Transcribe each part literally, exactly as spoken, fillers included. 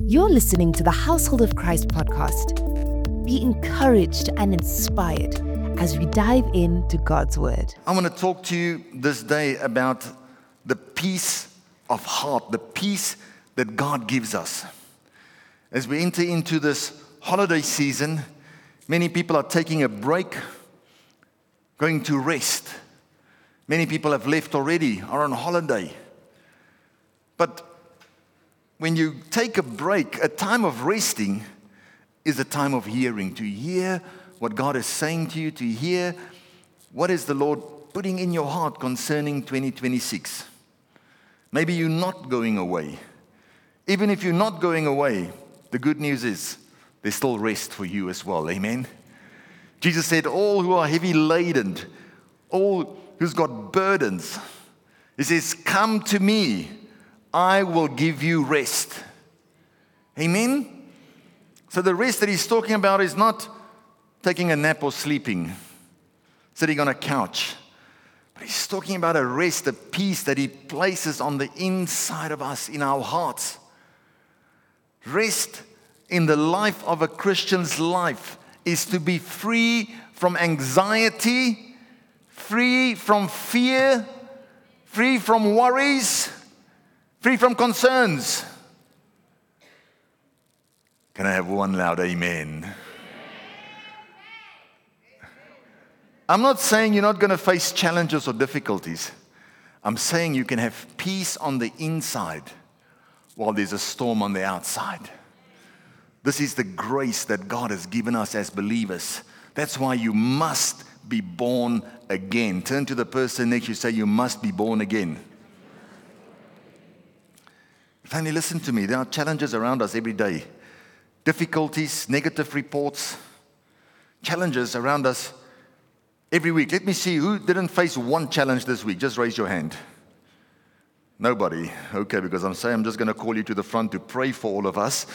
You're listening to the Household of Christ podcast. Be encouraged and inspired as we dive into God's Word. I want to talk to you this day about the peace of heart, the peace that God gives us. As we enter into this holiday season, many people are taking a break, going to rest. Many people have left already, are on holiday. But when you take a break, a time of resting is a time of hearing, to hear what God is saying to you, to hear what is the Lord putting in your heart concerning twenty twenty-six. Maybe you're not going away. Even if you're not going away, the good news is there's still rest for you as well. Amen. Jesus said, all who are heavy laden, all who's got burdens, he says, come to me, I will give you rest. Amen? So the rest that he's talking about is not taking a nap or sleeping, sitting on a couch. But he's talking about a rest, a peace that he places on the inside of us, in our hearts. Rest in the life of a Christian's life is to be free from anxiety, free from fear, free from worries, free from concerns. Can I have one loud amen? I'm not saying you're not going to face challenges or difficulties. I'm saying you can have peace on the inside while there's a storm on the outside. This is the grace that God has given us as believers. That's why you must be born again. Turn to the person next to you, say, you must be born again. Family, listen to me. There are challenges around us every day. Difficulties, negative reports, challenges around us every week. Let me see, who didn't face one challenge this week? Just raise your hand. Nobody. Okay, because I'm saying I'm just going to call you to the front to pray for all of us.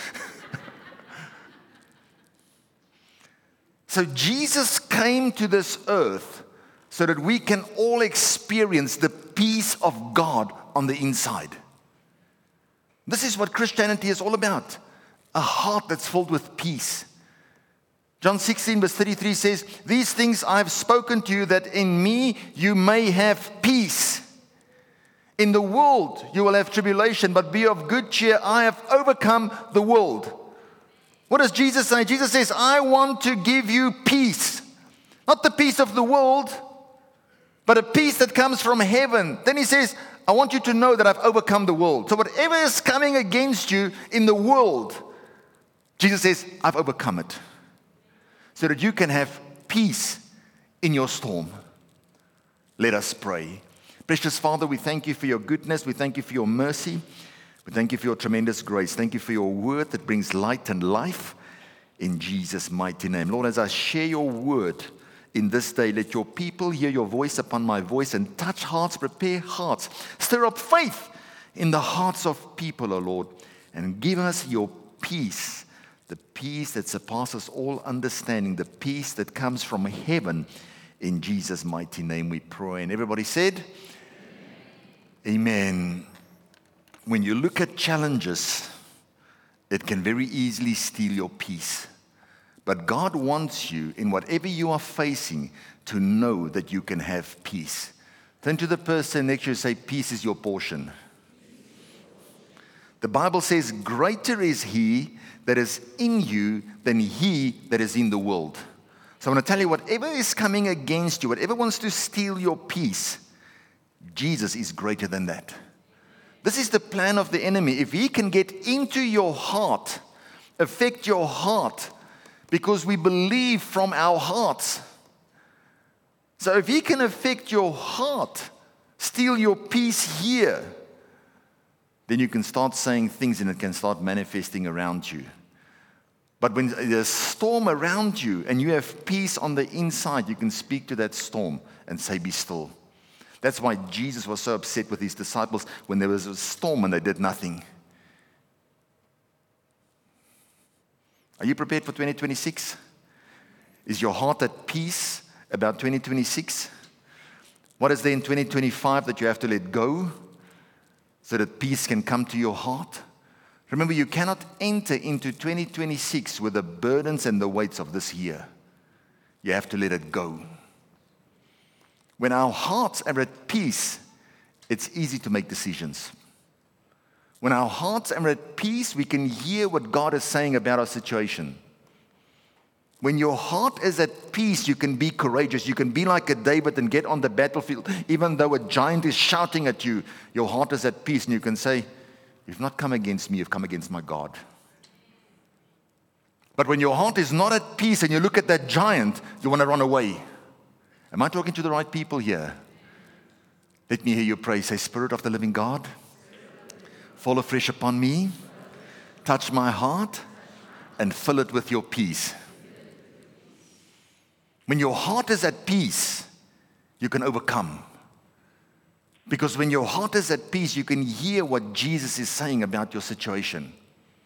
So Jesus came to this earth so that we can all experience the peace of God on the inside. This is what Christianity is all about. A heart that's filled with peace. John sixteen verse thirty-three says, these things I have spoken to you that in me you may have peace. In the world you will have tribulation, but be of good cheer. I have overcome the world. What does Jesus say? Jesus says, I want to give you peace. Not the peace of the world, but a peace that comes from heaven. Then he says, I want you to know that I've overcome the world. So whatever is coming against you in the world, Jesus says, I've overcome it. So that you can have peace in your storm. Let us pray. Precious Father, we thank you for your goodness. We thank you for your mercy. We thank you for your tremendous grace. Thank you for your word that brings light and life in Jesus' mighty name. Lord, as I share your word in this day, let your people hear your voice upon my voice and touch hearts, prepare hearts. Stir up faith in the hearts of people, O Lord, and give us your peace, the peace that surpasses all understanding, the peace that comes from heaven. In Jesus' mighty name we pray. And everybody said, Amen. Amen. When you look at challenges, it can very easily steal your peace. But God wants you, in whatever you are facing, to know that you can have peace. Turn to the person next to you and say, peace is your portion. The Bible says, greater is he that is in you than he that is in the world. So I want to tell you, whatever is coming against you, whatever wants to steal your peace, Jesus is greater than that. This is the plan of the enemy. If he can get into your heart, affect your heart, because we believe from our hearts. So if he can affect your heart, steal your peace here, then you can start saying things and it can start manifesting around you. But when there's a storm around you and you have peace on the inside, you can speak to that storm and say, be still. That's why Jesus was so upset with his disciples when there was a storm and they did nothing. Are you prepared for twenty twenty-six? Is your heart at peace about twenty twenty-six? What is there in twenty twenty-five that you have to let go so that peace can come to your heart? Remember, you cannot enter into twenty twenty-six with the burdens and the weights of this year. You have to let it go. When our hearts are at peace, it's easy to make decisions. When our hearts are at peace, we can hear what God is saying about our situation. When your heart is at peace, you can be courageous. You can be like a David and get on the battlefield. Even though a giant is shouting at you, your heart is at peace, and you can say, "You've not come against me, you've come against my God." But when your heart is not at peace and you look at that giant, you want to run away. Am I talking to the right people here? Let me hear you pray. Say, "Spirit of the living God, fall afresh upon me, touch my heart, and fill it with your peace." When your heart is at peace, you can overcome. Because when your heart is at peace, you can hear what Jesus is saying about your situation.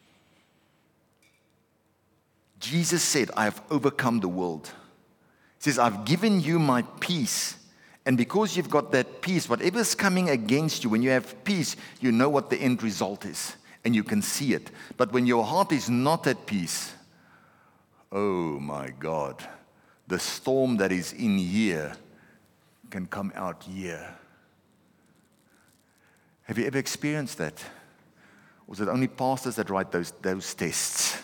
Jesus said, "I have overcome the world." He says, "I've given you my peace." And because you've got that peace, whatever's coming against you, when you have peace, you know what the end result is. And you can see it. But when your heart is not at peace, oh my God, the storm that is in here can come out here. Have you ever experienced that? Or is it only pastors that write those, those tests?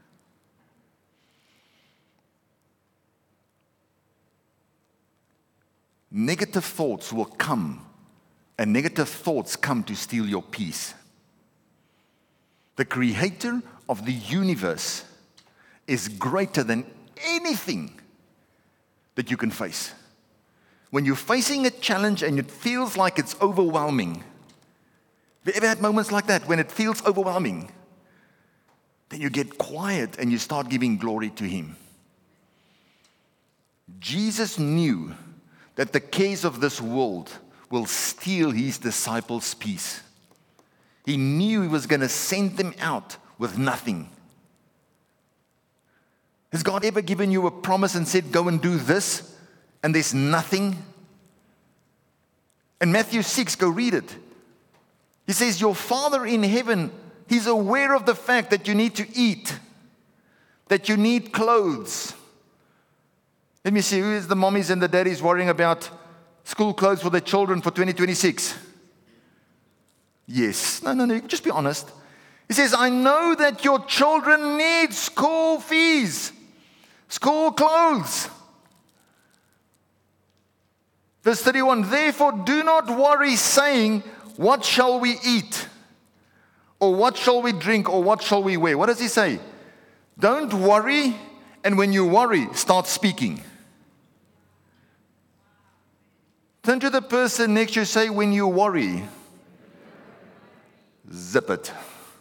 Negative thoughts will come, and negative thoughts come to steal your peace. The creator of the universe is greater than anything that you can face. When you're facing a challenge and it feels like it's overwhelming, have you ever had moments like that when it feels overwhelming? Then you get quiet and you start giving glory to Him. Jesus knew that the cares of this world will steal His disciples' peace. He knew He was going to send them out with nothing. Has God ever given you a promise and said, "Go and do this," and there's nothing? In Matthew six, go read it. He says, your Father in heaven, He's aware of the fact that you need to eat, that you need clothes. Let me see, who is the mommies and the daddies worrying about school clothes for their children for twenty twenty-six? Yes. No, no, no, just be honest. He says, I know that your children need school fees, school clothes. Verse thirty-one, therefore do not worry, saying, what shall we eat? Or what shall we drink? Or what shall we wear? What does he say? Don't worry, and when you worry, start speaking. Turn to the person next to you, say, when you worry, zip it.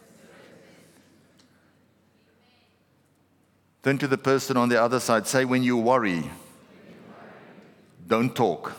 Turn to the person on the other side, say, when you worry, don't talk.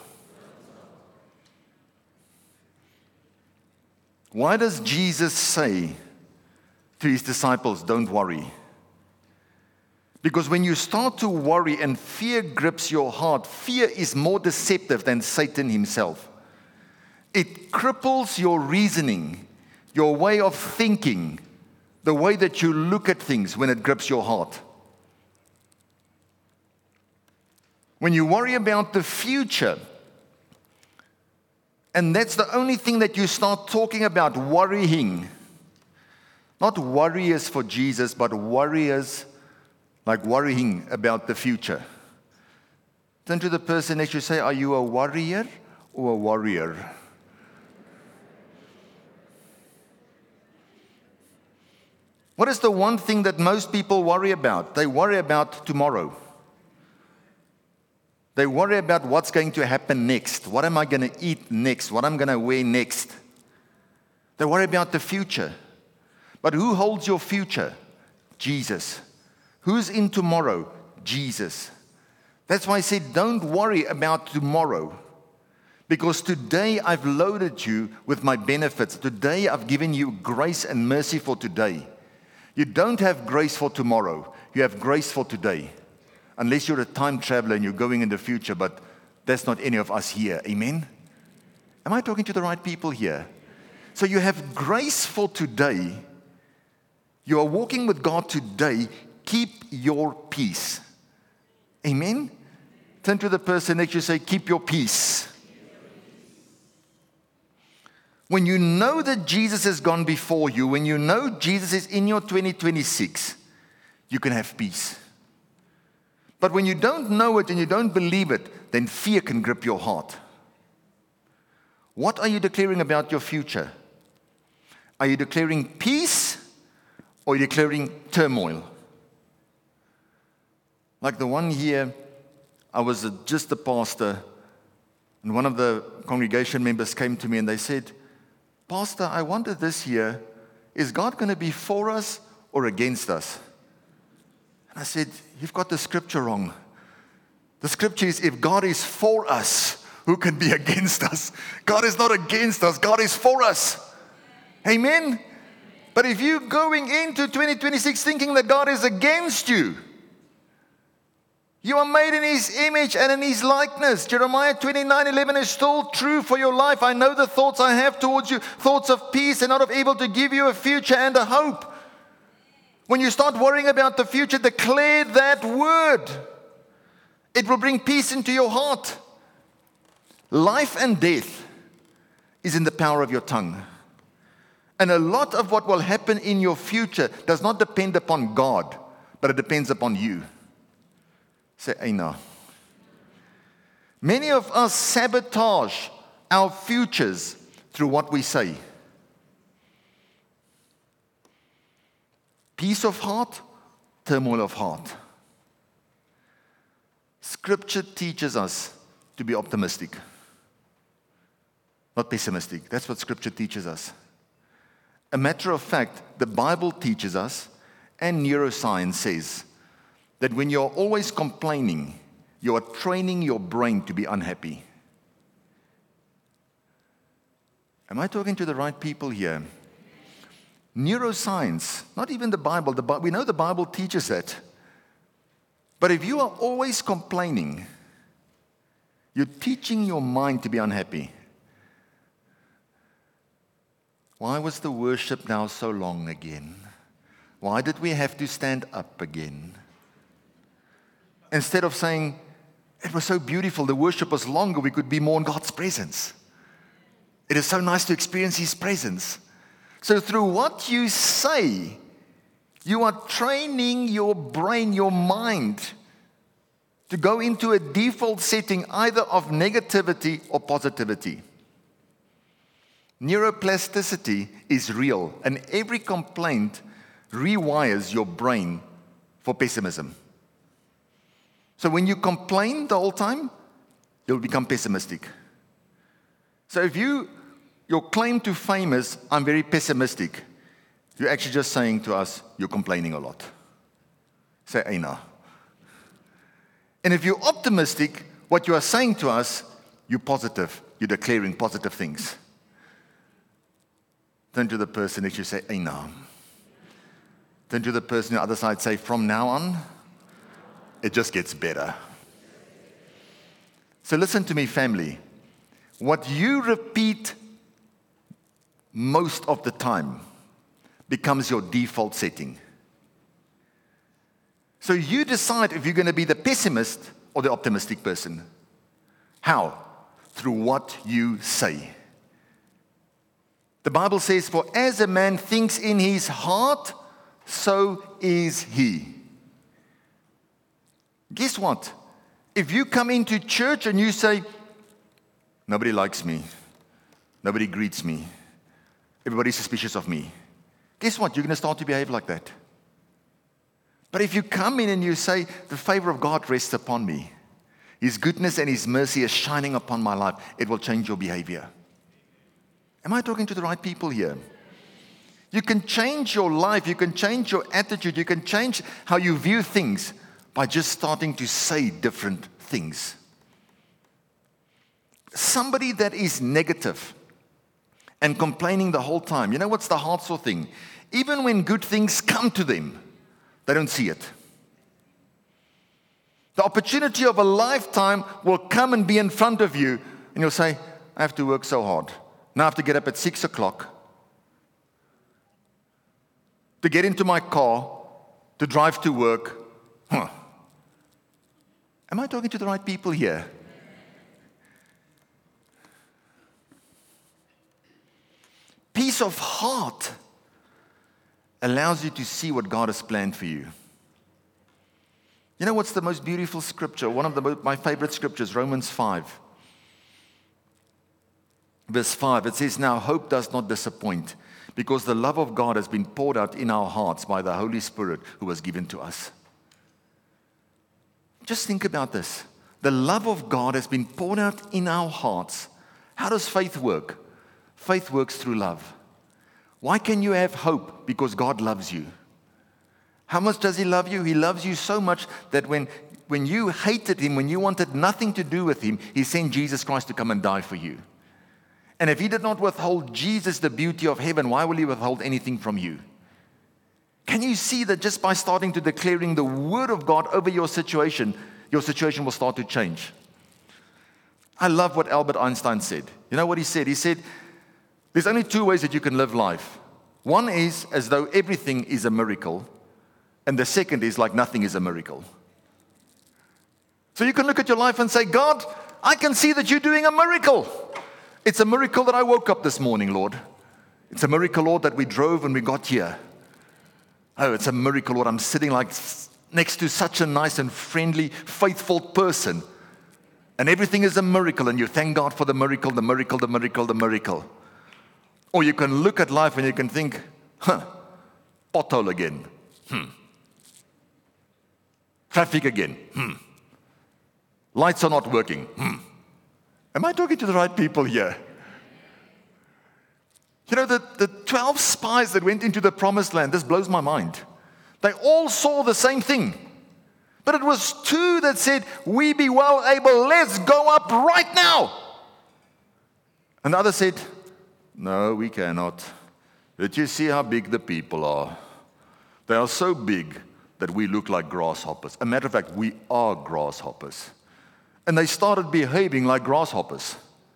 Why does Jesus say to His disciples, don't worry? Because when you start to worry and fear grips your heart, fear is more deceptive than Satan himself. It cripples your reasoning, your way of thinking, the way that you look at things when it grips your heart. When you worry about the future, and that's the only thing that you start talking about, worrying. Not warriors for Jesus, but warriors like worrying about the future. Turn to the person next to you, say, are you a warrior or a warrior? What is the one thing that most people worry about? They worry about tomorrow. They worry about what's going to happen next. What am I going to eat next? What I'm going to wear next? They worry about the future. But who holds your future? Jesus. Who's in tomorrow? Jesus. That's why I said, don't worry about tomorrow. Because today I've loaded you with my benefits. Today I've given you grace and mercy for today. You don't have grace for tomorrow. You have grace for today. Unless you're a time traveler and you're going in the future, but that's not any of us here. Amen? Am I talking to the right people here? So you have grace for today, you are walking with God today, keep your peace. Amen? Turn to the person next to you and say, keep your peace. When you know that Jesus has gone before you, when you know Jesus is in your twenty twenty-six, you can have peace. But when you don't know it and you don't believe it, then fear can grip your heart. What are you declaring about your future? Are you declaring peace or are you declaring turmoil? Like the one here, I was a, just a pastor, and one of the congregation members came to me and they said, Pastor, I wonder this year, is God going to be for us or against us? And I said, you've got the scripture wrong. The scripture is, if God is for us, who can be against us? God is not against us. God is for us. Amen? But if you're going into twenty twenty-six thinking that God is against you, you are made in His image and in His likeness. Jeremiah twenty-nine eleven is still true for your life. I know the thoughts I have towards you, thoughts of peace and not of evil, to give you a future and a hope. When you start worrying about the future, declare that word. It will bring peace into your heart. Life and death is in the power of your tongue. And a lot of what will happen in your future does not depend upon God, but it depends upon you. Say, hey, no. Many of us sabotage our futures through what we say. Peace of heart, turmoil of heart. Scripture teaches us to be optimistic, not pessimistic. That's what Scripture teaches us. A matter of fact, the Bible teaches us, and neuroscience says, that when you're always complaining, you are training your brain to be unhappy. Am I talking to the right people here? Neuroscience, not even the Bible. The, we know the Bible teaches that. But if you are always complaining, you're teaching your mind to be unhappy. Why was the worship now so long again? Why did we have to stand up again? Instead of saying, it was so beautiful, the worship was longer, we could be more in God's presence. It is so nice to experience His presence. So through what you say, you are training your brain, your mind, to go into a default setting either of negativity or positivity. Neuroplasticity is real, and every complaint rewires your brain for pessimism. So when you complain the whole time, you'll become pessimistic. So if you, your claim to fame is, I'm very pessimistic, you're actually just saying to us, you're complaining a lot. Say, hey, no. And if you're optimistic, what you are saying to us, you're positive. You're declaring positive things. Turn to the person next to you, say, hey, no. Turn to the person on the other side, say, from now on, it just gets better. So listen to me, family. What you repeat most of the time becomes your default setting. So you decide if you're going to be the pessimist or the optimistic person. How? Through what you say. The Bible says, for as a man thinks in his heart, so is he. Guess what? If you come into church and you say, nobody likes me, nobody greets me, everybody's suspicious of me, guess what? You're going to start to behave like that. But if you come in and you say, the favor of God rests upon me, His goodness and His mercy is shining upon my life, it will change your behavior. Am I talking to the right people here? You can change your life, you can change your attitude, you can change how you view things by just starting to say different things. Somebody that is negative and complaining the whole time, you know what's the hard sore thing? Even when good things come to them, they don't see it. The opportunity of a lifetime will come and be in front of you, and you'll say, I have to work so hard. Now I have to get up at six o'clock. to get into my car, to drive to work. Huh. Am I talking to the right people here? Peace of heart allows you to see what God has planned for you. You know what's the most beautiful scripture? One of the, my favorite scriptures, Romans five. Verse five, it says, "Now hope does not disappoint, because the love of God has been poured out in our hearts by the Holy Spirit who was given to us." Just think about this. The love of God has been poured out in our hearts. How does faith work? Faith works through love. Why can you have hope? Because God loves you. How much does He love you? He loves you so much that when, when you hated Him, when you wanted nothing to do with Him, He sent Jesus Christ to come and die for you. And if He did not withhold Jesus, the beauty of heaven, why will He withhold anything from you? Can you see that just by starting to declaring the Word of God over your situation, your situation will start to change? I love what Albert Einstein said. You know what he said? He said, there's only two ways that you can live life. One is as though everything is a miracle, and the second is like nothing is a miracle. So you can look at your life and say, God, I can see that you're doing a miracle. It's a miracle that I woke up this morning, Lord. It's a miracle, Lord, that we drove and we got here. Oh, it's a miracle, Lord. I'm sitting like next to such a nice and friendly, faithful person. And everything is a miracle, and you thank God for the miracle, the miracle, the miracle, the miracle. Or you can look at life and you can think, huh, pothole again. Hmm. Traffic again. Hmm. Lights are not working. Hmm. Am I talking to the right people here? You know, the, the twelve spies that went into the promised land, this blows my mind. They all saw the same thing. But it was two that said, we be well able, let's go up right now. And the other said, no, we cannot. Did you see how big the people are? They are so big that we look like grasshoppers. As a matter of fact, we are grasshoppers. And they started behaving like grasshoppers.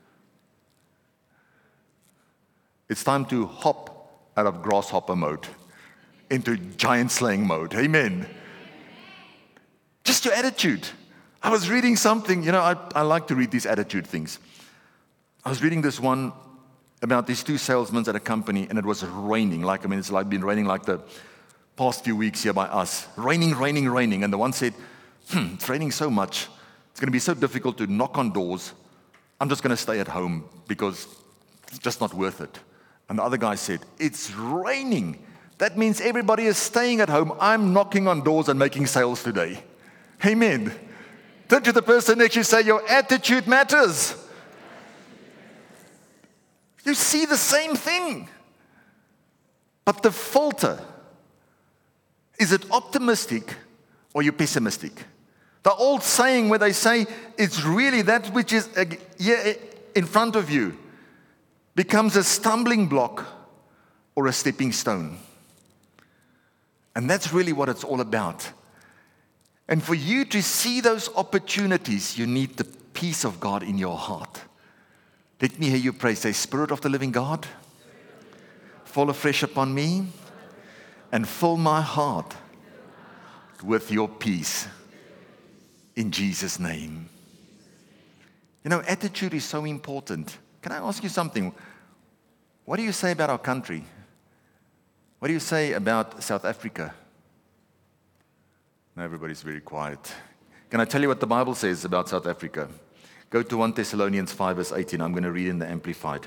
It's time to hop out of grasshopper mode into giant slaying mode. Amen. Just your attitude. I was reading something, you know, I, I like to read these attitude things. I was reading this one about these two salesmen at a company, and it was raining. Like, I mean, it's like been raining like the past few weeks here by us. Raining, raining, raining. And the one said, hmm, it's raining so much. It's going to be so difficult to knock on doors. I'm just going to stay at home because it's just not worth it. And the other guy said, it's raining. That means everybody is staying at home. I'm knocking on doors and making sales today. Amen. Turn to the person next to you, say, your attitude matters. You see the same thing. But the filter, is it optimistic or you pessimistic? The old saying where they say it's really that which is in front of you becomes a stumbling block or a stepping stone. And that's really what it's all about. And for you to see those opportunities, you need the peace of God in your heart. Let me hear you pray. Say, Spirit of the living God, fall afresh upon me and fill my heart with your peace. In Jesus' name. You know, attitude is so important. Can I ask you something? What do you say about our country? What do you say about South Africa? No, everybody's very quiet. Can I tell you what the Bible says about South Africa? Go to First Thessalonians five, verse eighteen. I'm going to read in the Amplified.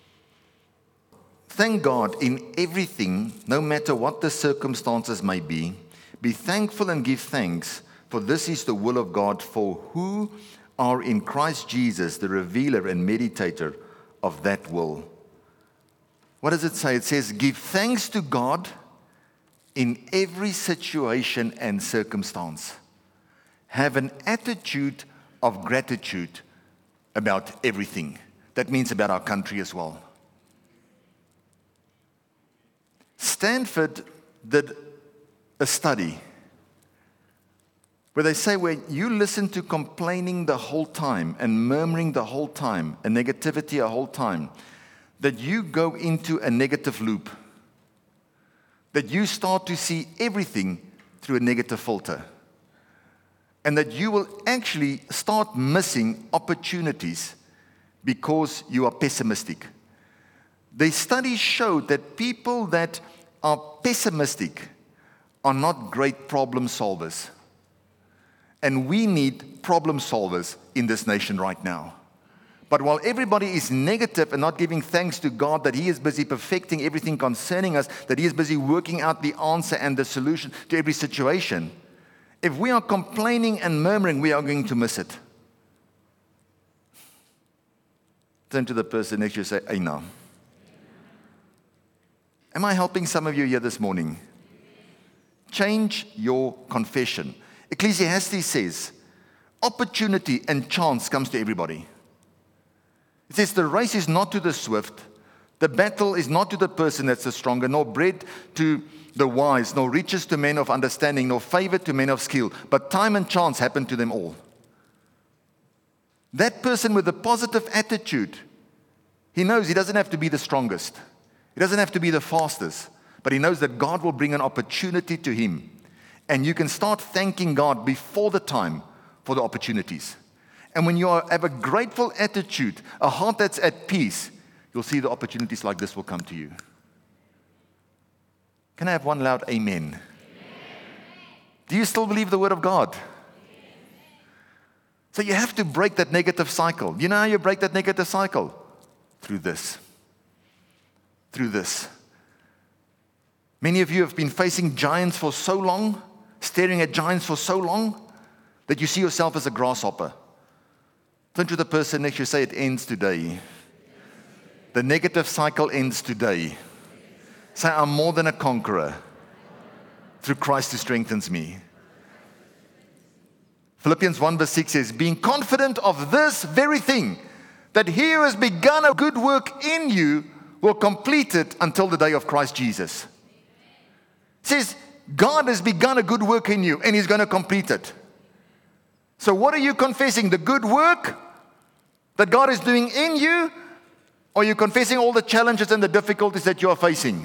Thank God in everything, no matter what the circumstances may be. Be thankful and give thanks, for this is the will of God, for who are in Christ Jesus, the revealer and meditator of that will. What does it say? It says, give thanks to God in every situation and circumstance. Have an attitude of gratitude about everything. That means about our country as well. Stanford did a study where they say when you listen to complaining the whole time and murmuring the whole time and negativity the whole time, that you go into a negative loop. that you start to see everything through a negative filter. And that you will actually start missing opportunities because you are pessimistic. The studies show that people that are pessimistic are not great problem solvers. And we need problem solvers in this nation right now. But while everybody is negative and not giving thanks to God that He is busy perfecting everything concerning us, that He is busy working out the answer and the solution to every situation, if we are complaining and murmuring, we are going to miss it. Turn to the person next to you and say, Aina. Am I helping some of you here this morning? Change your confession. Ecclesiastes says, opportunity and chance comes to everybody. It says the race is not to the swift, the battle is not to the person that's the stronger, nor bread to the wise, nor riches to men of understanding, nor favor to men of skill, but time and chance happen to them all. That person with a positive attitude, he knows he doesn't have to be the strongest. He doesn't have to be the fastest, but he knows that God will bring an opportunity to him. And you can start thanking God before the time for the opportunities. And when you are, have a grateful attitude, a heart that's at peace, you'll see the opportunities like this will come to you. Can I have one loud amen? Amen. Do you still believe the word of God? Amen. So you have to break that negative cycle. You know how you break that negative cycle? Through this. Through this. Many of you have been facing giants for so long, staring at giants for so long, that you see yourself as a grasshopper. Turn to the person next to you, say it ends today. The negative cycle ends today. Say, I'm more than a conqueror through Christ who strengthens me. Philippians one verse six says, being confident of this very thing, that he who has begun a good work in you will complete it until the day of Christ Jesus. It says, God has begun a good work in you and He's going to complete it. So what are you confessing? The good work that God is doing in you? Or are you confessing all the challenges and the difficulties that you are facing?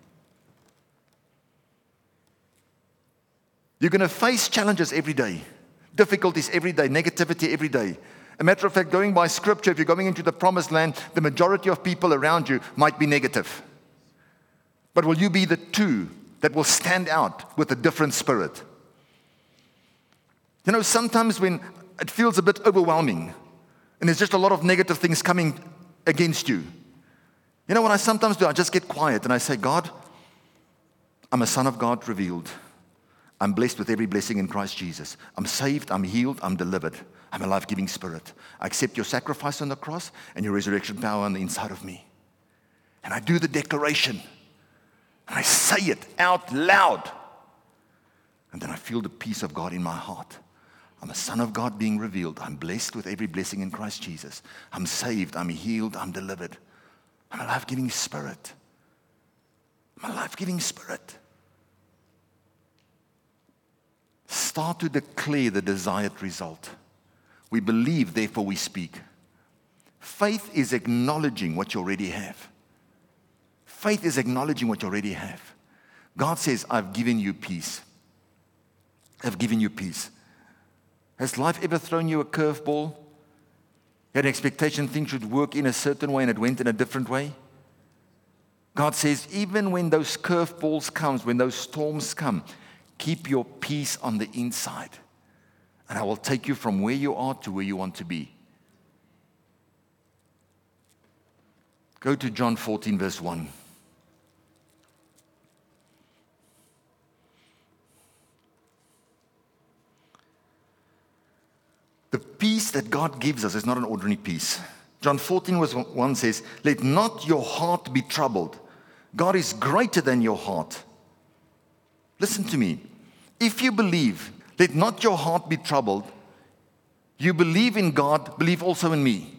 You're going to face challenges every day, difficulties every day, negativity every day. A matter of fact, going by scripture, if you're going into the promised land, the majority of people around you might be negative. But will you be the two that will stand out with a different spirit? You know, sometimes when it feels a bit overwhelming and there's just a lot of negative things coming against you, you know what I sometimes do? I just get quiet and I say, God, I'm a son of God revealed. I'm blessed with every blessing in Christ Jesus. I'm saved, I'm healed, I'm delivered. I'm a life-giving spirit. I accept your sacrifice on the cross and your resurrection power on the inside of me. And I do the declaration. And I say it out loud. And then I feel the peace of God in my heart. I'm a son of God being revealed. I'm blessed with every blessing in Christ Jesus. I'm saved, I'm healed, I'm delivered. I'm a life-giving spirit. I'm a life-giving spirit. Start to declare the desired result. We believe, therefore we speak. Faith is acknowledging what you already have. Faith is acknowledging what you already have. God says, I've given you peace. I've given you peace. Has life ever thrown you a curveball? You had an expectation things should work in a certain way and it went in a different way? God says, even when those curveballs come, when those storms come, keep your peace on the inside. And I will take you from where you are to where you want to be. Go to John fourteen, verse one. The peace that God gives us is not an ordinary peace. John fourteen, verse one says, let not your heart be troubled. God is greater than your heart. Listen to me. If you believe, let not your heart be troubled. You believe in God, believe also in me.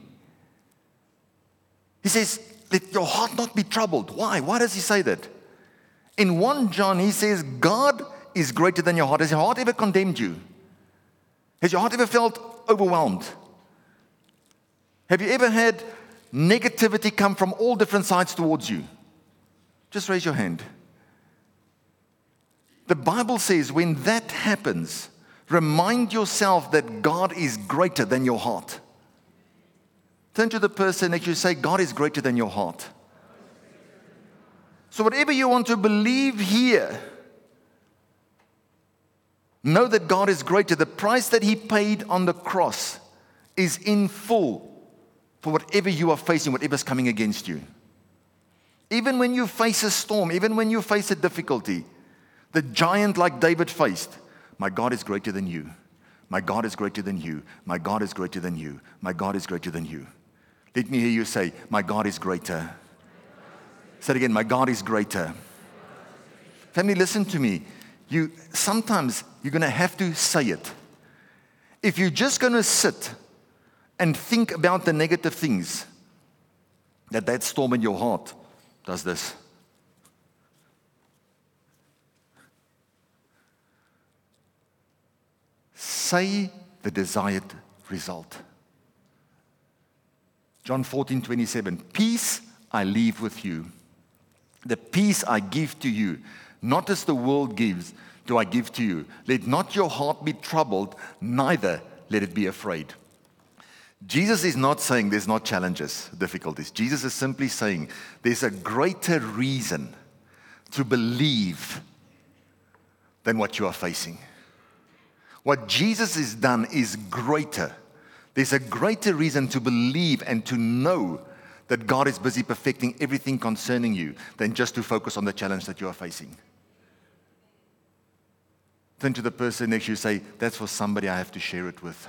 He says, let your heart not be troubled. Why? Why does he say that? In First John, he says, God is greater than your heart. Has your heart ever condemned you? Has your heart ever felt overwhelmed? Have you ever had negativity come from all different sides towards you? Just raise your hand. The Bible says when that happens, remind yourself that God is greater than your heart. Turn to the person next to you, say, God is greater than your heart. So whatever you want to believe here, know that God is greater. The price that He paid on the cross is in full for whatever you are facing, whatever's coming against you. Even when you face a storm, even when you face a difficulty, the giant like David faced, my God is greater than you. My God is greater than you. My God is greater than you. My God is greater than you. Let me hear you say, my God is greater. Say it again, my God is greater. Family, listen to me. You sometimes you're going to have to say it. If you're just going to sit and think about the negative things, that that storm in your heart does this. Say the desired result. John fourteen twenty-seven, peace I leave with you. The peace I give to you, not as the world gives, do I give to you. Let not your heart be troubled, neither let it be afraid. Jesus is not saying there's not challenges, difficulties. Jesus is simply saying there's a greater reason to believe than what you are facing. What Jesus has done is greater. There's a greater reason to believe and to know that God is busy perfecting everything concerning you than just to focus on the challenge that you are facing. Turn to the person next to you, say, that's for somebody I have to share it with.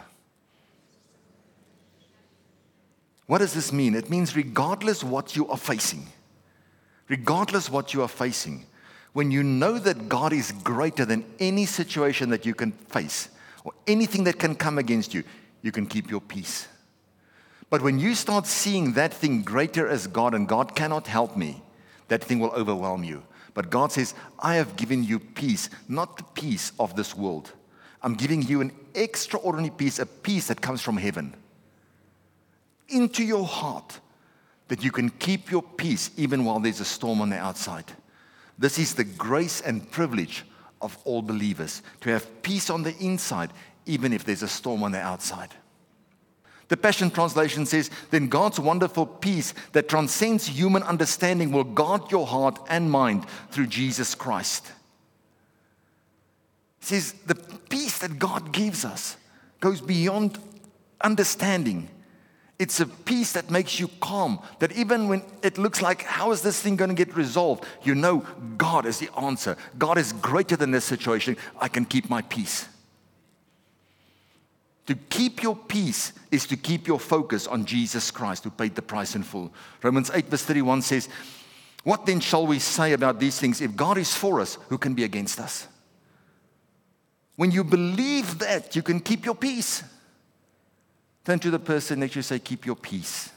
What does this mean? It means regardless what you are facing, regardless what you are facing, when you know that God is greater than any situation that you can face or anything that can come against you, you can keep your peace. But when you start seeing that thing greater as God and God cannot help me, that thing will overwhelm you. But God says, I have given you peace, not the peace of this world. I'm giving you an extraordinary peace, a peace that comes from heaven into your heart, that you can keep your peace even while there's a storm on the outside. This is the grace and privilege of all believers, to have peace on the inside, even if there's a storm on the outside. The Passion Translation says, then God's wonderful peace that transcends human understanding will guard your heart and mind through Jesus Christ. It says, the peace that God gives us goes beyond understanding. It's a peace that makes you calm, that even when it looks like, how is this thing going to get resolved? You know God is the answer. God is greater than this situation. I can keep my peace. To keep your peace is to keep your focus on Jesus Christ, who paid the price in full. Romans eight verse thirty-one says, what then shall we say about these things? If God is for us, who can be against us? When you believe that, you can keep your peace. Turn to the person next to you and say, keep your peace.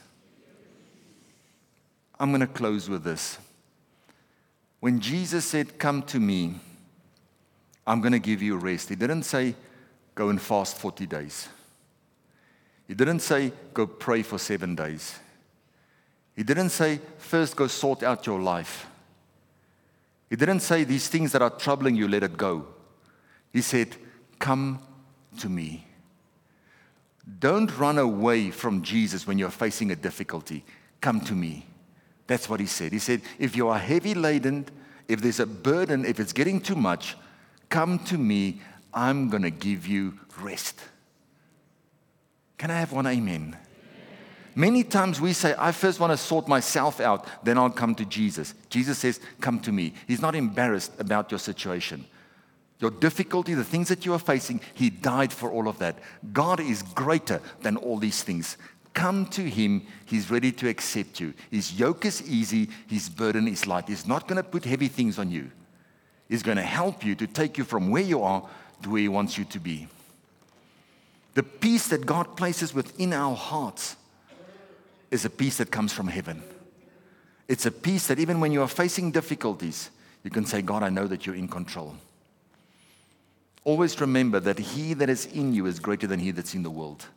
I'm going to close with this. When Jesus said, come to me, I'm going to give you rest. He didn't say, go and fast forty days. He didn't say, go pray for seven days. He didn't say, first go sort out your life. He didn't say, these things that are troubling you, let it go. He said, come to me. Don't run away from Jesus when you're facing a difficulty. Come to me. That's what he said. He said, if you are heavy laden, if there's a burden, if it's getting too much, come to me. I'm going to give you rest. Can I have one amen? Amen? Many times we say, I first want to sort myself out, then I'll come to Jesus. Jesus says, come to me. He's not embarrassed about your situation. Your difficulty, the things that you are facing, he died for all of that. God is greater than all these things. Come to him. He's ready to accept you. His yoke is easy. His burden is light. He's not going to put heavy things on you. He's going to help you to take you from where you are to where he wants you to be. The peace that God places within our hearts is a peace that comes from heaven. It's a peace that even when you are facing difficulties, you can say, God, I know that you're in control. Always remember that he that is in you is greater than he that's in the world.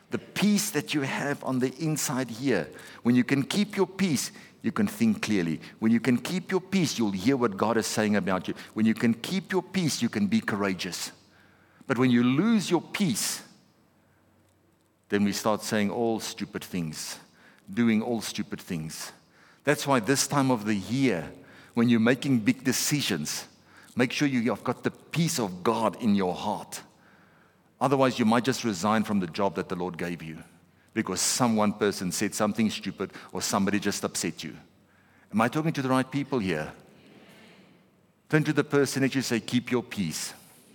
The peace that you have on the inside here. When you can keep your peace, you can think clearly. When you can keep your peace, you'll hear what God is saying about you. When you can keep your peace, you can be courageous. But when you lose your peace, then we start saying all stupid things, doing all stupid things. That's why this time of the year, when you're making big decisions, make sure you have got the peace of God in your heart. Otherwise, you might just resign from the job that the Lord gave you because some one person said something stupid or somebody just upset you. Am I talking to the right people here? Turn to the person that you say, keep your peace.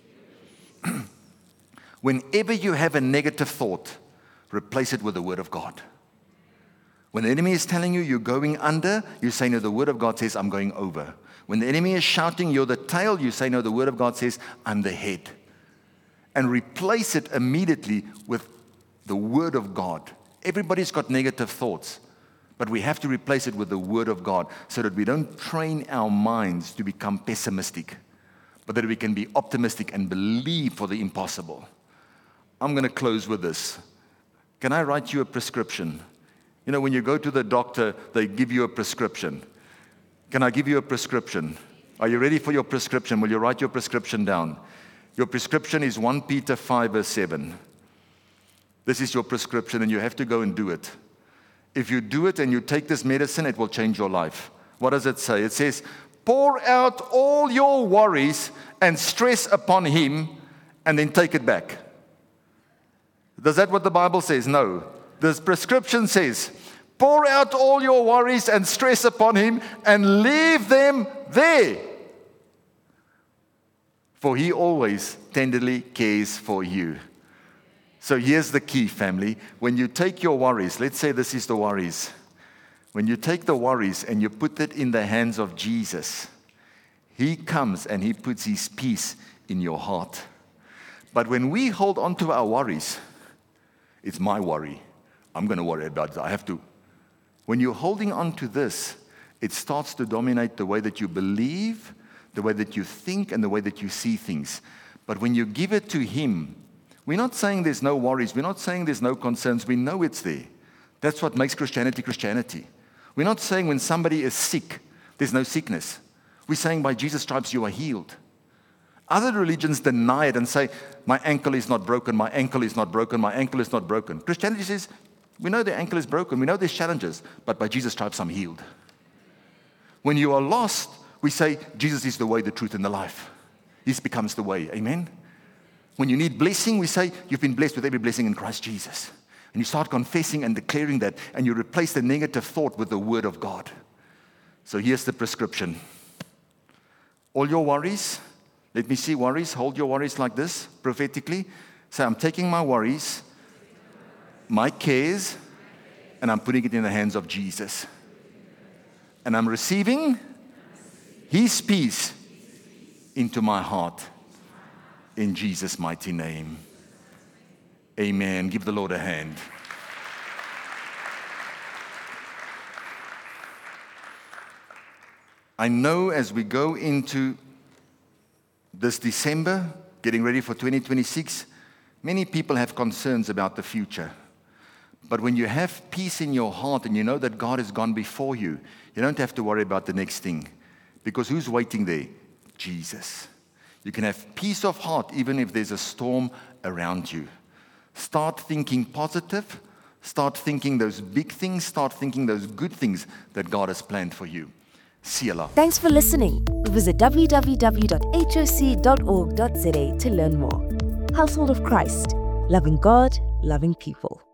Whenever you have a negative thought, replace it with the Word of God. When the enemy is telling you you're going under, you say, no, the Word of God says, I'm going over. When the enemy is shouting, you're the tail, you say, no, the Word of God says, I'm the head. And replace it immediately with the Word of God. Everybody's got negative thoughts, but we have to replace it with the Word of God so that we don't train our minds to become pessimistic, but that we can be optimistic and believe for the impossible. I'm going to close with this. Can I write you a prescription? You know, when you go to the doctor, they give you a prescription. Can I give you a prescription? Are you ready for your prescription? Will you write your prescription down? Your prescription is First Peter five, verse seven. This is your prescription, and you have to go and do it. If you do it and you take this medicine, it will change your life. What does it say? It says, pour out all your worries and stress upon Him, and then take it back. Is that what the Bible says? No. This prescription says, pour out all your worries and stress upon Him, and leave them there. For He always tenderly cares for you. So here's the key, family. When you take your worries, let's say this is the worries. When you take the worries and you put it in the hands of Jesus, He comes and He puts His peace in your heart. But when we hold on to our worries, it's my worry. I'm going to worry about it. I have to. When you're holding on to this, it starts to dominate the way that you believe, the way that you think, and the way that you see things. But when you give it to Him, we're not saying there's no worries. We're not saying there's no concerns. We know it's there. That's what makes Christianity Christianity. We're not saying when somebody is sick, there's no sickness. We're saying by Jesus' stripes you are healed. Other religions deny it and say, my ankle is not broken, my ankle is not broken, my ankle is not broken. Christianity says, we know the ankle is broken, we know there's challenges, but by Jesus' stripes I'm healed. When you are lost, we say, Jesus is the way, the truth, and the life. He becomes the way. Amen? When you need blessing, we say, you've been blessed with every blessing in Christ Jesus. And you start confessing and declaring that, and you replace the negative thought with the Word of God. So here's the prescription. All your worries, let me see worries. Hold your worries like this, prophetically. Say, I'm taking my worries, my cares, and I'm putting it in the hands of Jesus. And I'm receiving His peace into my heart in Jesus' mighty name. Amen. Give the Lord a hand. I know as we go into this December, getting ready for twenty twenty-six, many people have concerns about the future. But when you have peace in your heart and you know that God has gone before you, you don't have to worry about the next thing. Because who's waiting there? Jesus. You can have peace of heart even if there's a storm around you. Start thinking positive. Start thinking those big things. Start thinking those good things that God has planned for you. Selah. Thanks for listening. Visit w w w dot h o c dot org dot z a to learn more. Household of Christ. Loving God, loving people.